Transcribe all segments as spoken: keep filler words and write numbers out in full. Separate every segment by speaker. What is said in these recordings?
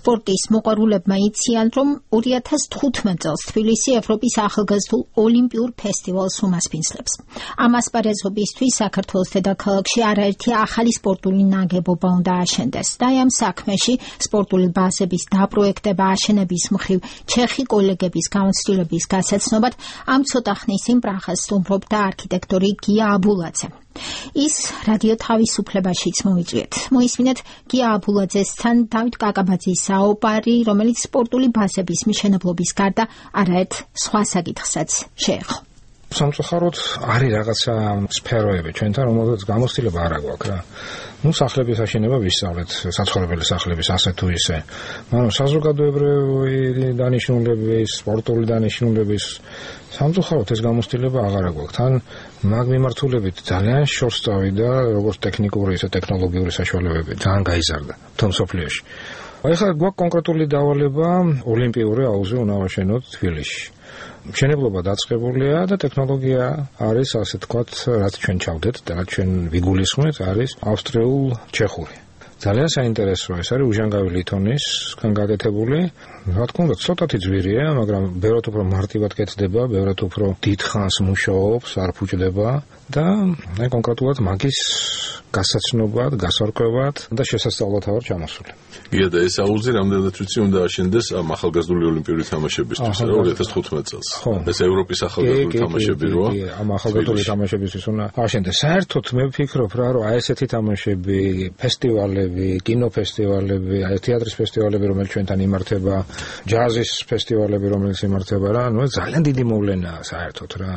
Speaker 1: სპორტის მოყვარულებმა იციან, რომ ორი ათას თხუთმეტ წელს თბილისი ევროპის ახალგაზრდულ ოლიმპიურ ფესტივალს უმასპინძლებს. ამ ასპარეზობისთვის საქართველოს დედაქალაქში არაერთი ახალი სპორტული ნაგებობა უნდა აშენდეს და ამ საქმეში სპორტული ბაზების დაპროექტება აშენების მხრივ ჩეხი კოლეგების გამოცდილების გასაცნობად ამ ცოტა ხნის იმ პრაღას სტუმრობდა არქიტექტორი გია აბულაძე. ის რადიო თავისუფლებაშიც მოიწვიეთ. მოისმინეთ გია აბულაძესთან დავით კაკაბაძის საუბარი, რომელიც სპორტული ბაზების მშენებლობის გარდა არაერთ სხვა საკითხსაც შეეხო.
Speaker 2: სამწუხაროდ არის რაღაცა სფეროები ჩვენთან, რომელზეც გამოცდილება არ აქვს რა. ნუ სახლების აშენება ვისწავლეთ, საცხოვრებელი სახლების ასე თუ ისე. მაგრამ საზოგადოებრივი დანიშნულების, სპორტული დანიშნულების სამწუხაროდ ეს გამოცდილება აღარ აქვს. თან მაგ მიმართულებით ძალიან შორს წავიდა, როგორც ტექნიკური, ისე ტექნოლოგიური საშუალებები ძალიან გაიზარდა მსოფლიოში. ახლა გვაქვს კონკრეტული დავალება ოლიმპიური აუზი უნდა ვაშენოთ თბილისში. მშენებლობა დაწყებულია და ტექნოლოგია არის, ასე თქვათ, რაც ჩვენ ჩავდეთ და რაც ჩვენ ვიგულისხმეთ, არის ავსტრიულ-ჩეხური. ძალიან საინტერესოა, ეს არის უჟანგავი ლითონისგან გაკეთებული. რა თქმა უნდა, ცოტათი ძვირია, მაგრამ ბევრად უფრო მარტივად კეთდება, ბევრად უფრო დიდ ხანს მუშაობს, არ ფუჭდება და აი კონკრეტულად მაგის გასაცნობად, გასარკვევად და შესასწავლად ვარ ჩამოსული.
Speaker 3: გია და ეს აუზი რამდენად ვიცი უნდა აშენდეს ამ ახალგაზრდული ოლიმპიური თამაშებისთვის, რა ორი ათას თხუთმეტ წელს. ეს ევროპის ახალგაზრდული თამაშები როა?
Speaker 2: ამ ახალგაზრდული თამაშებისთვის უნდა აშენდეს. საერთოდ მე ვფიქრობ რა, რომ აი ესეთი თამაშები, ფესტივალები, კინოფესტივალები, აი თეატრის ფესტივალები, რომელიც ჩვენთან იმართება, ჯაზის ფესტივალები, რომელიც იმართება რა, ნუ ძალიან დიდი მოვლენაა საერთოდ რა.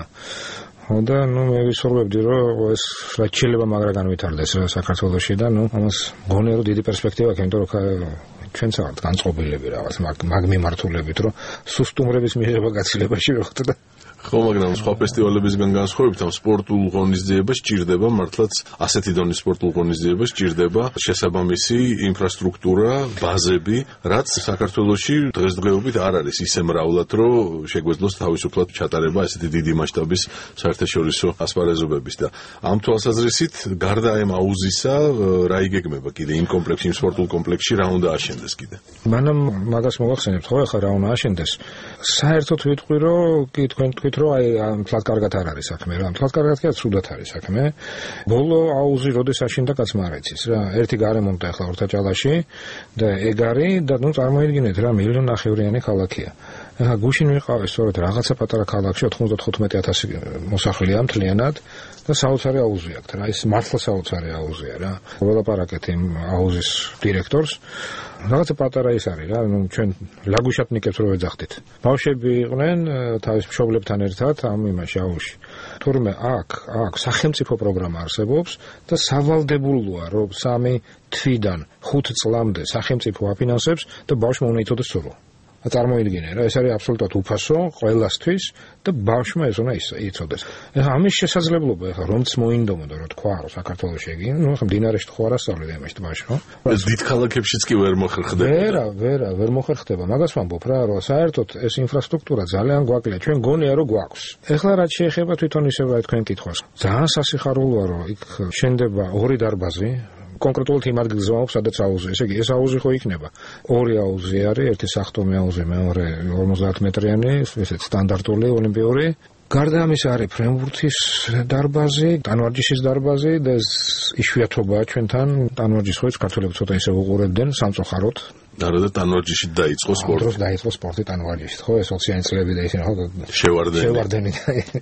Speaker 2: და ნუ მე ვისურვებდი, რომ ეს რაც შეიძლება მაგრა განვითარდეს რა საქართველოში და ნუ ამას მგონია რომ დიდი პერსპექტივა აქვს, იმიტომ რომ ჩვენც ვართ განწყობილები რაღაც მაგ მიმართულებით, რომ სუსტუმრების მიღება გაცილებაში ვიყოთ და
Speaker 3: ხო, მაგრამ სხვა ფესტივალებისგან განსხვავებით ამ სპორტულ ღონისძიებას სჭირდება მართლაც ასეთი დონის სპორტულ ღონისძიებას სჭირდება შესაბამისი ინფრასტრუქტურა, ბაზები, რაც საქართველოში დღესდღეობით არ არის ისე მრავლად, რომ შეგვეძლოს თავისუფლად ჩატარება ესეთი დიდი მასშტაბის საერთაშორისო ასპარეზობების და ამ თვალსაზრისით გარდა ამ აუზისა რა იგეგმება კიდე იმ კომპლექსში, იმ სპორტულ კომპლექსში რა უნდა აშენდეს კიდე?
Speaker 2: მანამ მაგას მოვახსენებთ, ხო, ახლა რა უნდა აშენდეს? საერთოდ ვიტყვი, რომ კი თქვენ რომ აი მთლად კარგად არ არის საქმე რა. მთლად კარგად კი ცუდად არის საქმე. ბოლო აუზი როდეს აშენდა კაც არ იცის რა. ერთი გარემონტა ახლა ორთაჭალაში და ეგ არის და ნუ წარმოიდგინეთ რა, მილიონ ნახევრიანი ქალაქია. ახლა გუშინ ვიყავი სწორედ რაღაცა პატარა ქალაქში ოცდათხუთმეტი ათასი მოსახლეა მთლიანად და საოცარი აუზი აქვს რა. ეს მართლა საოცარი აუზია რა. ველაპარაკეთ იმ აუზის დირექტორს. რაღაცა პატარა ის არის რა, ნუ ჩვენ ლაგუშატნიკებს რო ვეძახდით. ბავშვები იყვნენ თავის მშობლებთან ერთად ამ იმაში აუზში. თურმე აქ, აქ სახელმწიფო პროგრამა არსებობს და სავალდებულოა, რომ სამი თვიდან ხუთ წლამდე სახელმწიფო აფინანსებს და ბავშვმა უნდა იცოდეს სრულ. წარმოიდგინე რა, ეს არის აბსოლუტურად უფასო ყველასთვის და ბავშვმა ეს უნდა იცოდეს. ეხლა ამის შესაძლებლობა, ეხლა რომც მოინდომოდა, რომ თქვა, რომ საქართველოში იგი, ნუ ეხლა მდინარეში ხო არ ასწავლეთ ამაში ბავშვი, ხო?
Speaker 3: ეს დიდ ქალაქებშიც კი ვერ მოხერხდება.
Speaker 2: ვერა, ვერა, ვერ მოხერხდება. მაგას ვამბობ რა, რომ საერთოდ ეს ინფრასტრუქტურა ძალიან გვაკლია. ჩვენ გონია რომ გვაქვს. ეხლა რაც შეეხება თვითონ ისევ აი თქვენ კითხვას. ძალიან სასიხარულოა, რომ იქ შენდება ორი დარბაზი. კონკრეტულად იმ ადგილზე ვამბობ, სადაც აუზი. ესე იგი, ეს აუზი ხო იქნება. ორი აუზი არის, ერთი სახტომი აუზი, მეორე ორმოცდაათ მეტრიანი, ესეც სტანდარტული ოლიმპიური. გარდა ამისა არის ფრენბურთის დარბაზი, ტანვარჯიშის დარბაზი და ეს იშვიათობაა ჩვენთან. ტანვარჯიშს ხო ქართველები ცოტა ისე უყურებდნენ სამწუხაროდ.
Speaker 3: არა და ტანვარჯიში დაიწყო სპორტი.
Speaker 2: დროს დაიწყო სპორტი ტანვარჯიში, ხო, ეს ოციანი წლები და ისინი ხო
Speaker 3: შევარდენი.
Speaker 2: შევარდენი.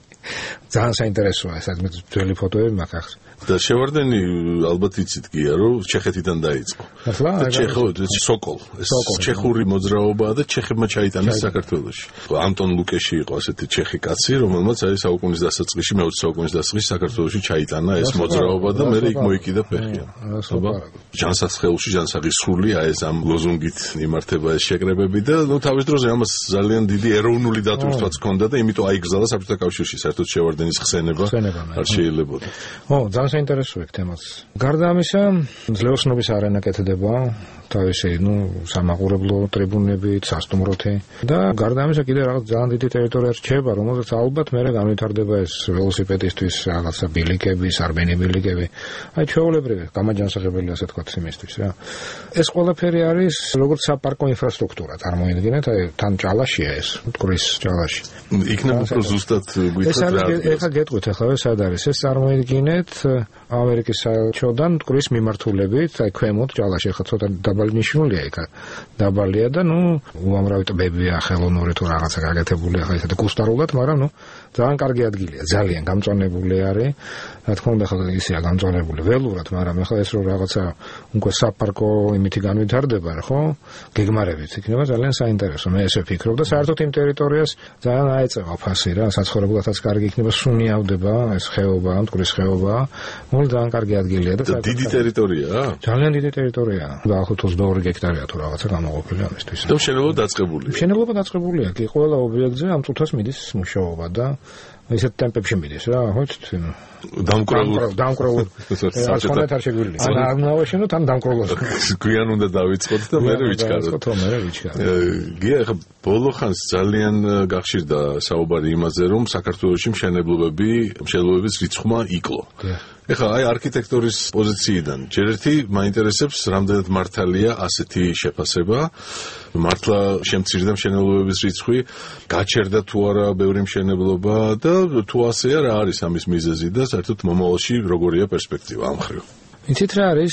Speaker 2: ძალიან საინტერესოა ეს მე ძველი ფოტოები მაქვს.
Speaker 3: და შევარდენი ალბათ იცით გია, რომ ჩეხეთიდან დაიწყო.
Speaker 2: ახლა
Speaker 3: ჩეხო სოკოლ, ეს ჩეხური მოძრაობაა და ჩეხებმა ჩაიტანეს საქართველოში. ანტონ ლუკეში იყო ასეთი ჩეხი კაცი, რომელმაც აი საუკუნის დასაწყისში, მეოცე საუკუნის დასაწყისში საქართველოში ჩაიტანა ეს მოძრაობა და მე იქ მოიკიდა ფეხი.
Speaker 2: ხობა.
Speaker 3: ჯანსაღსხეულში ჯანსაღისხული აი ეს ამ ლოზუნგით იმართება ეს შეკრებები და ნუ თავის დროზე ამას ძალიან დიდი ეროვნული დატვირთვაც ჰქონდა და იმიტომ აიგზავნა საბჭოთა კავშირში საერთოდ შევარდენის ხსენება არ შეიძლებოდა.
Speaker 2: ო, ძალიან საინტერესოა თემაც. გარდა ამისა, ძლევოსნობის არენა კეთდება თავისი, ნუ, სამაყურებლო ტრიბუნებით, სასტუმროთი და გარდა ამისა კიდე რაღაც ძალიან დიდი ტერიტორია რჩება, რომელზეც ალბათ მერე განვითარდება ეს ველოსიპედისტვის რაღაცა ბილიკები, სარბენი ბილიკები. აი ჩვეულებრივი, გამაჯანსაღებელი ასე თქვა იმისთვის რა. ეს ყველაფერი არის როგორც საპარკო ინფრასტრუქტურა, წარმოიდგინეთ, აი თან ჭალაშია ეს, მტკვრის ჭალაში.
Speaker 3: იქნება უფრო ზუსტად გვითხრათ რა.
Speaker 2: ეს ეხა გეტყვით ახლა სად არის ეს წარმოიდგინეთ ამერიკის საელჩოდან მტკვრის მიმართულებით, აი ქვემოთ ჭალაში ახლა ცოტა დაბალი ნიშნულია იქ. დაბალია და ნუ უამრავი ტბებია ხელოვნური თუ რაღაცა გაკეთებული ახლა ისეთი კუსტარულად, მაგრამ ნუ ძალიან კარგი ადგილია, ძალიან გამწვანებული არის. რა თქმა უნდა ახლა ისეა გამწვანებული ველურად, მაგრამ ახლა ეს რო რაღაცა უკვე საპარკო იმითი განვითარდება, ხო? გეგმარებით იქნება ძალიან საინტერესო. მე ესე ვფიქრობ და საერთოდ იმ ტერიტორიას ძალიან აეწევა ფასი რა, საცხოვრებლადაც კარგი იქნება, სუნიავდება ეს ხეობა, მტკვრის ხეობა. მოლ ძალიან კარგი ადგილია და
Speaker 3: დიდი ტერიტორიაა?
Speaker 2: ძალიან დიდი ტერიტორიაა. დაახლოებით ოცდაორი გექტარია თუ რაღაცა გამოყოფილი ამისთვის.
Speaker 3: და მშენებლობა დაწყებულია.
Speaker 2: მშენებლობა დაწყებულია, კი ყველა ობიექტზე ამ წუთას მიდის მუშაობა და ისეთ ტემპებში მიდის რა, ხოც
Speaker 3: დამკროლ
Speaker 2: დამკროლ ასხონეთ არ შეგვიძლია. ან არ ნავაშენოთ ან დამკროლოს.
Speaker 3: გვიან უნდა დავიწყოთ და მე ვიჩქაროთ.
Speaker 2: ხო, მე ვიჩქაროთ.
Speaker 3: გია ხა ბოლო ხანს ძალიან გახშირდა საუბარი იმაზე, რომ საქართველოში მშენებლობები, მშენებლობების რიცხვმა იკლო. ეხლა აი არქიტექტორის პოზიციიდან ჯერ ერთი მაინტერესებს, რამდენად მართალია ასეთი შეფასება, მართლა შემცირდა მშენებლობების რიცხვი, გაჩერდა თუ არა ბევრი მშენებლობა და თუ ასეა რა არის ამის მიზეზი და საერთოდ მომავალში როგორია პერსპექტივა ამ მხრივ.
Speaker 2: იცით რა არის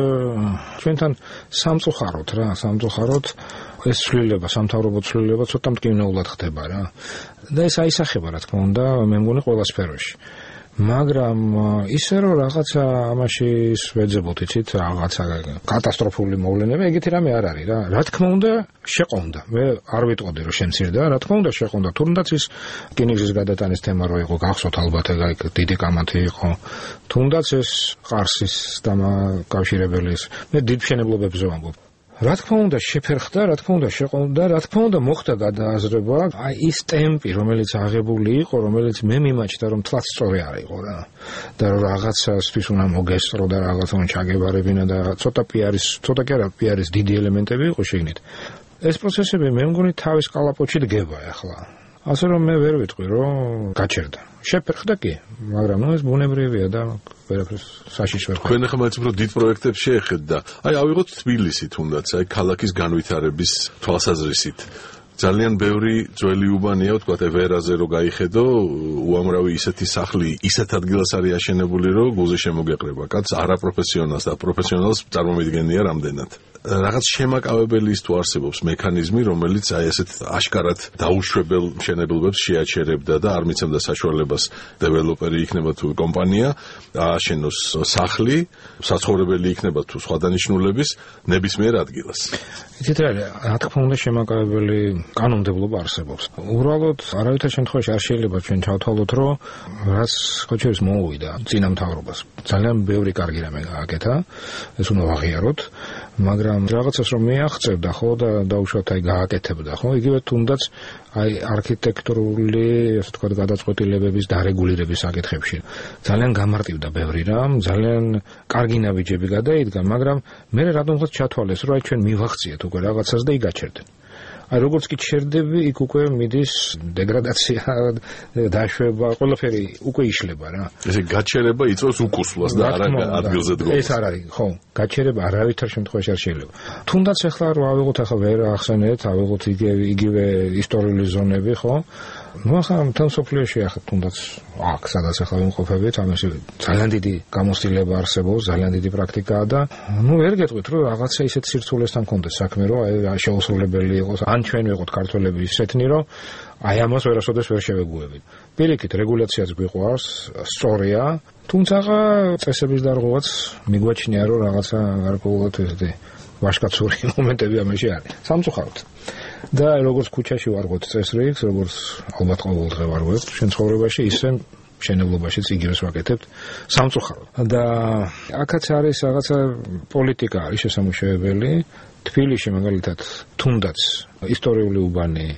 Speaker 2: ჩვენთან სამწუხაროდ რა, სამწუხაროდ ეს ცვლილება, სამთავრობო ცვლილება ცოტა მტკივნეულად ხდება რა. და ეს აისახება რა თქმა უნდა, მე მგონი ყველა სფეროში. მაგრამ ისე რომ რაღაცა ამაში ვეძებოთ, იცით, რაღაცა კატასტროფული მოვლენება, ეგეთი რამე არ არის რა. რა თქმა უნდა, შეყონდა. მე არ ვიტყოდი რომ შემცირდა, რა თქმა უნდა, შეყონდა. თუნდაც ის რკინიგზის გადატანის თემა რო იყო, გახსოვთ ალბათ ეგ დიდი კამათი იყო. თუნდაც ეს ყარსის დამაკავშირებელი ის. მე დიდ მშენებლობებზე ვამბობ. რა თქმა უნდა შეფერხდა, რა თქმა უნდა შეყონდა, რა თქმა უნდა მოხდა გადააზრება, აი ის ტემპი, რომელიც აღებული იყო, რომელიც მე მიმაჩნდა, რომ თლაც სწორი არ იყო რა. და რომ რაღაცასთვის უნდა მოგესწრო და რაღაცა უნდა ჩაგებარებინა და ცოტა პიარის, ცოტა კი არა, პიარის დიდი ელემენტები იყო შეგნით. ეს პროცესები მე მგონი თავის კალაპოტში დგება ახლა. ასე რომ მე ვერ ვიტყვი, რომ გაჩერდა. შეფერხდა კი, მაგრამ ნუ ეს ბუნებრივია და ვერაფერს საშიშ ვერ.
Speaker 3: თქვენ ახლა მაინც უფრო დიდ პროექტებს შეეხეთ და აი ავიღოთ თბილისი თუნდაც, აი ქალაქის განვითარების თვალსაზრისით. ძალიან ბევრი ძველი უბანია, ვთქვათ, ევერაზე რო გაიხედო, უამრავი ისეთი სახლი, ისეთ ადგილას არის აშენებული, რომ გულზე შემოგეყრება. კაც არაპროფესიონალს და პროფესიონალს წარმომიდგენია რამდენად. რაღაც შემაკავებელი ის თუ არსებობს მექანიზმი, რომელიც აი ესეთ აშკარად დაუშვებელ მშენებლობებს შეაჩერებდა და არ მიცემდა საშუალებას დეველოპერი იქნება თუ კომპანია ააშენოს სახლი, საცხოვრებელი იქნება თუ სხვა დანიშნულების ნებისმიერ ადგილას.
Speaker 2: იცით რა, რა თქმა უნდა შემაკავებელი კანონმდებლობა არსებობს. უბრალოდ არავითარ შემთხვევაში არ შეიძლება ჩვენ ჩავთვალოთ, რომ რაც ხოჩერის მოუვიდა წინა მთავრობას. ძალიან ბევრი კარგი რამე გააკეთა, ეს უნდა ვაღიაროთ, მაგრამ რაღაცას რომ მიაღწევდა ხო და დაუშვათ აი გააკეთებდა ხო, იგივე თუნდაც აი არქიტექტურული, ასე ვთქვათ, გადაწყვეტილებების დარეგულირების საკითხებში. ძალიან გამარტივდა ბევრი რამ, ძალიან კარგი ნაბიჯები გადაიდგა, მაგრამ მე რადგანაც ჩათვალეს, რომ აი ჩვენ მივაღწიეთ უკვე რაღაცას და იგაჩერდნენ. აი როგორც კი ჩერდები, იქ უკვე მიდის დეგრადაცია, დაშვება, ყველაფერი უკვე იშლება რა.
Speaker 3: ესე გაჩერება იწვევს უკუსლას და არა ადგილზე დგომას.
Speaker 2: ეს არ არის, ხო, გაჩერება არავითარ შემთხვევაში არ შეიძლება. თუნდაც ახლა რო ავიღოთ ახლა ვერ ახსენეთ, ავიღოთ იგივე ისტორიული ზონები, ხო? ნუ ახლა თან სოფლიოში ახლა თუნდაც აქ სადაც ახლა ვიმყოფებით, ამაში ძალიან დიდი გამოცდილება არსებობს, ძალიან დიდი პრაქტიკაა და ნუ ვერ გეტყვით რომ რაღაცა ისეთ სირცულესთან კონდეს საქმე, რომ აი შეუსრულებელი იყოს, ან ჩვენ ვიყოთ ქართველები ისეთნი, რომ აი ამას ვერასოდეს ვერ შევეგუებით. პირიქით რეგულაციაც გვიყვარს, სწორია, თუმცა წესების დარღვევაც მიგვაჩნია, რომ რაღაცა გარკვეულად ესეთი ვაშკაცური მომენტები ამაში არის. სამწუხაროდ. და როგორც ქუჩაში ვარღვევთ წესრიგს, როგორც ალბათ ყოველდღე ვარღვევთ ჩვენ ცხოვრებაში, ისე მშენებლობაშიც იგივეს ვაკეთებთ სამწუხაროდ. და აქაც არის რაღაცა პოლიტიკა არის შესამუშავებელი. თბილისში მაგალითად თუნდაც ისტორიული უბანი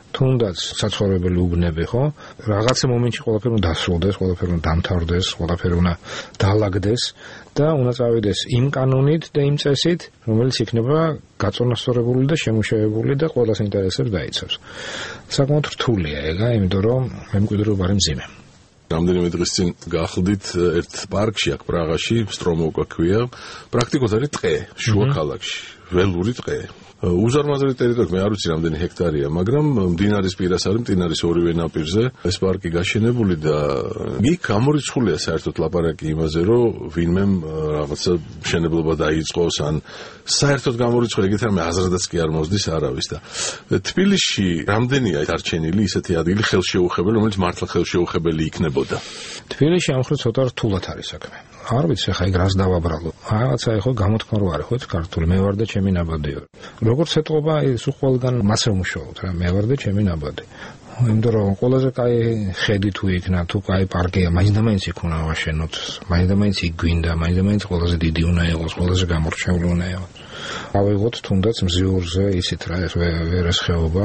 Speaker 2: თუნდაც საცხოვრებელი უბნები, ხო? რაღაცა მომენტში ყველაფერი უნდა დასრულდეს, ყველაფერი უნდა დამთავრდეს, ყველაფერი უნდა დაალაგდეს და უნდა წავიდეს იმ კანონით და იმ წესით, რომელიც იქნება გაწონასწორებული და შემუშავებული და ყველას ინტერესებს დაიცავს. საკმაოდ რთულია ეგა, იმიტომ რომ მემკვიდრეობა არის მძიმე.
Speaker 3: რამდენიმე დღის წინ გახლდით ერთ პარკში აქ პრაღაში, სტრომოვკა ქვია, პრაქტიკულად არის ტყე, შუა ქალაქში, ველური ტყე. უზარმაზარი ტერიტორია, მე არ ვიცი რამდენი ჰექტარია, მაგრამ მდინარის პირას არის, მდინარის ორივე ნაპირზე ეს პარკი გაშენებული და იქ გამორიცხულია საერთოდ ლაპარაკი იმაზე, რომ ვინმემ რაღაცა მშენებლობა დაიწყოს, ან საერთოდ გამორიცხულია, ეგეთ რამე აზრადაც კი არ მოსდის არავის და თბილისში რამდენია დარჩენილი ისეთი ადგილი ხელშეუხებელი, რომელიც მართლა ხელშეუხებელი იქნებოდა.
Speaker 2: თბილისში ამ მხრივ ცოტა რთულად არის საქმე. არ ვიცი, ხა იქ რას დავაბრალო. რაღაცა ეხო გამოთქმა რო არის, ხო, ქართული მე ვარ და ჩემი ნაბადიო. როგორც ეთყობა, ის უყველგან მასე ვმუშაობთ რა, მე ვარ და ჩემი ნაბადი. იმიტომ რომ ყველაზე კაი ხედი თუ იქნა, თუ კაი პარკია, მაინც და მაინც იქ უნდა ვაშენოთ. მაინც და მაინც იქ გვინდა, მაინც და მაინც ყველაზე დიდი უნდა იყოს, ყველაზე გამორჩეული უნდა იყოს. ავიღოთ თუნდაც მზიურზე ისეთ რა, ეს ვერეს ხეობა,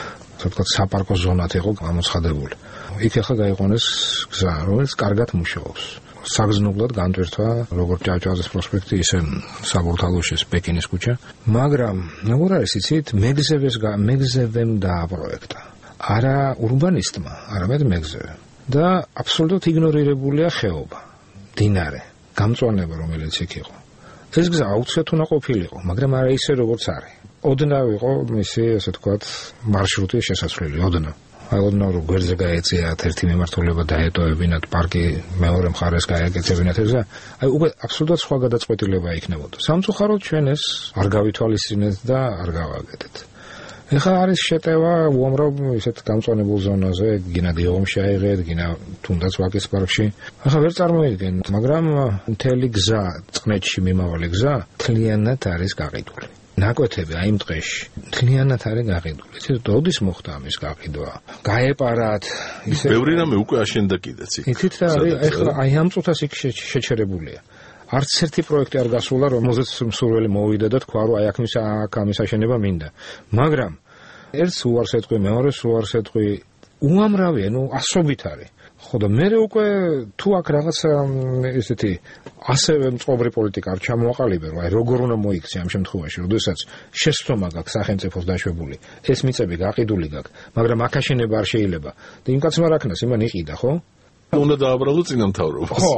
Speaker 2: თქო საპარკო ზონად იყო გამოცხადებული. იქ ახლა გაიყვანეს გზა, რომელიც კარგად მუშაობს. საგზნობლად განტვირთვა როგორც ჭავჭავაძის პროსპექტი, ისე საბურთალოშის პეკინის ქუჩა, მაგრამ როგორ არის იცით, მეგზევეს მეგზევემ დააპროექტა. არა ურბანისტმა, არამედ მეგზევემ. და აბსოლუტურად იგნორირებულია ხეობა, მდინარე, გამწვანება რომელიც იქ იყო. ეს გზა აუცილებლად უნდა ყოფილიყო, მაგრამ არა ისე როგორც არის. ოდნავ იყო მისი, ასე ვთქვათ, მარშრუტი შესაძლებელი, ოდნავ. აი ოდნავ რომ გვერდზე გაეწიათ ერთი მიმართულება დაეტოვებინათ პარკი მეორე მხარეს გაეკეთებინათ ეს აი უკვე აბსოლუტურად სხვა გადაწყვეტილება იქნებოდა. სამწუხაროდ ჩვენ ეს არ გავითვალისწინეთ და არ გავაკეთეთ. ეხლა არის შეტევა უამრავ ისეთ გამწვანებულ ზონაზე, გინადი ომში აიღეთ, გინა თუნდაც ვაკის პარკში. ახლა ვერ წარმოიდგენთ, მაგრამ მთელი გზა, წყნეთში მიმავალი გზა თლიანად არის გაყიდული. ნაკვეთები აი იმ დღეში თლიანად არის გაყიდული. ეს როდის მოხდა ამის გაყიდვა? გაეპარათ
Speaker 3: ისე ბევრი რამე უკვე აშენდა კიდეც იქ.
Speaker 2: იცით რა არის, ეხლა აი ამ წუთას იქ შეჩერებულია. არც ერთი პროექტი არ გასულა, რომელზეც მსურველი მოვიდა და თქვა, რომ აი აქ მის აქ ამის აშენება მინდა. მაგრამ ერთს უარს ეთყვი, მეორეს უარს ეთყვი, უამრავია, ნუ ასობით არის. ხო და მე უკვე თუ აქ რაღაცა ესეთი ასევე მწყობრი პოლიტიკა არ ჩამოაყალიბებო, აი როგორ უნდა მოიქცე ამ შემთხვევაში, როდესაც შესწომა გაქვს სახელმწიფოს დაშვებული, ეს მიწები გაყიდული გაქვს, მაგრამ აქ აშენება არ შეიძლება. და იმ კაცმა რა ქნას, იმან იყიდა, ხო?
Speaker 3: უნდა დააბრალო წინამთავრობას.
Speaker 2: ხო.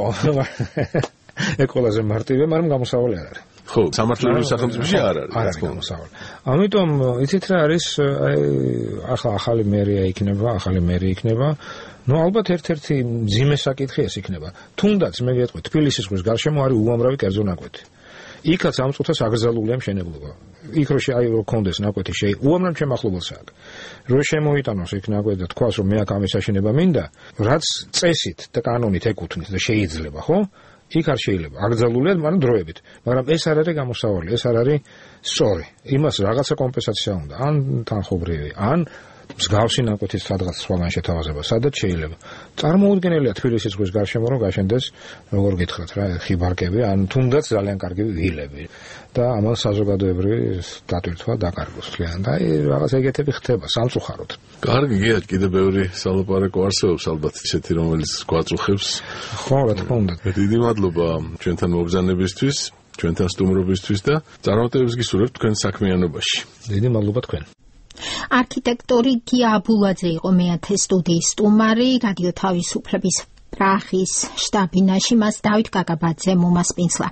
Speaker 2: ეგ ყველაზე მარტივია, მაგრამ გამოსავალი არ არის.
Speaker 3: ხო, სამართლებრივ სახელმწიფოში არ არის.
Speaker 2: არ არის გამოსავალი. ამიტომ იცით რა არის, აი ახლა ახალი მერია იქნება, ახალი მერი იქნება. ნუ ალბათ ერთ-ერთი მძიმე საკითხი ეს იქნება. თუნდაც მე გეტყვი, თბილისის ზღვის გარშემო არის უამრავი კერძო ნაკვეთი. იქაც ამ წუთას აკრძალულია მშენებლობა. იქ რო აი რო კონდეს ნაკვეთი შეი, უამრავ შემახლობელსა აქვს. რო შემოიტანოს იქ ნაკვეთი და თქვას რომ მე აქ ამის აშენება მინდა, რაც წესით და კანონით ეკუთვნის და შეიძლება, ხო? იქ არ შეიძლება. აკრძალულია, მაგრამ დროებით. მაგრამ ეს არ არის გამოსავალი, ეს არ არის სწორი. იმას რაღაცა კომპენსაცია უნდა, ან თანხობრივი, ან მსგავსი ნაკვეთის სადღაც სხვაგან შეთავაზება, სადაც შეიძლება. წარმოუდგენელია თბილისის ზღვის გარშემო რომ გაშენდეს, როგორ გითხრათ რა, ხიბარკები, ან თუნდაც ძალიან კარგი ვილები და ამან საზოგადოებრივი დატვირთვა დაკარგოს თლიან. და აი რაღაც ეგეთები ხდება სამწუხაროდ.
Speaker 3: კარგი, გია, კიდე ბევრი სალაპარაკო არსებობს ალბათ ისეთი, რომელიც გვაწუხებს.
Speaker 2: ხო, რა თქმა უნდა.
Speaker 3: დიდი მადლობა ჩვენთან მობრძანებისთვის, ჩვენთან სტუმრობისთვის და წარმატებებს გისურვებთ თქვენ საქმიანობაში.
Speaker 2: დიდი მადლობა თქვენ.
Speaker 1: არქიტექტორი გია აბულაძე იყო მეათე სტუდიის სტუმარი, რადიო თავისუფლების პრაღის შტაბ-ბინაში მას დავით გაგაბაძე მომასპინძლა.